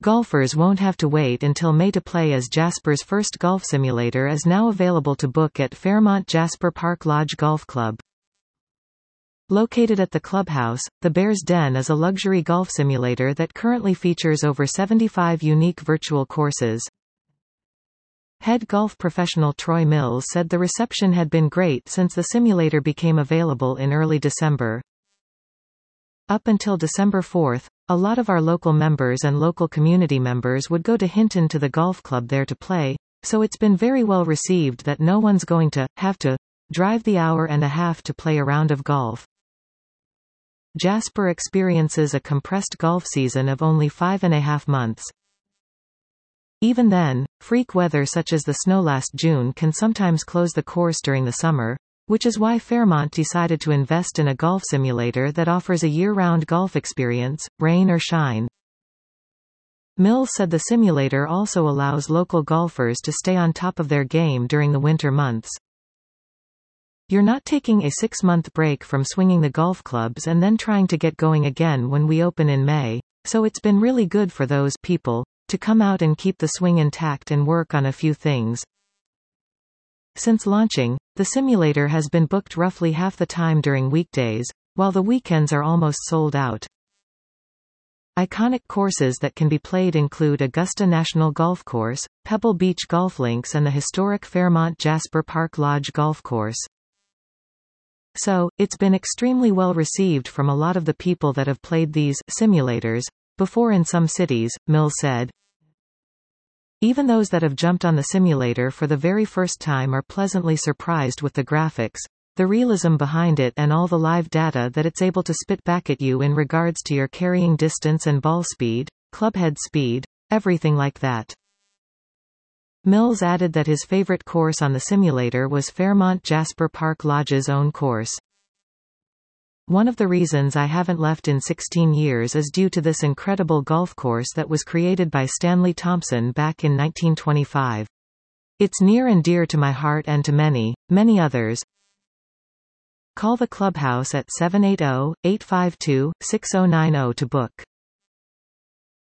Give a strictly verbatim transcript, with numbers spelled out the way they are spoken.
Golfers won't have to wait until May to play, as Jasper's first golf simulator is now available to book at Fairmont Jasper Park Lodge Golf Club. Located at the clubhouse, the Bear's Den is a luxury golf simulator that currently features over seventy-five unique virtual courses. Head golf professional Troy Mills said the reception had been great since the simulator became available in early December. Up until December fourth, a lot of our local members and local community members would go to Hinton to the golf club there to play, so it's been very well received that no one's going to have to drive the hour and a half to play a round of golf. Jasper experiences a compressed golf season of only five and a half months. Even then, freak weather such as the snow last June can sometimes close the course during the summer, which is why Fairmont decided to invest in a golf simulator that offers a year-round golf experience, rain or shine. Mills said the simulator also allows local golfers to stay on top of their game during the winter months. You're not taking a six-month break from swinging the golf clubs and then trying to get going again when we open in May, so it's been really good for those people to come out and keep the swing intact and work on a few things. Since launching, the simulator has been booked roughly half the time during weekdays, while the weekends are almost sold out. Iconic courses that can be played include Augusta National Golf Course, Pebble Beach Golf Links and the historic Fairmont Jasper Park Lodge Golf Course. So, it's been extremely well received from a lot of the people that have played these simulators before in some cities, Mills said. Even those that have jumped on the simulator for the very first time are pleasantly surprised with the graphics, the realism behind it and all the live data that it's able to spit back at you in regards to your carrying distance and ball speed, clubhead speed, everything like that. Mills added that his favorite course on the simulator was Fairmont Jasper Park Lodge's own course. One of the reasons I haven't left in sixteen years is due to this incredible golf course that was created by Stanley Thompson back in nineteen twenty-five. It's near and dear to my heart and to many, many others. Call the clubhouse at seven eight zero, eight five two, six zero nine zero to book.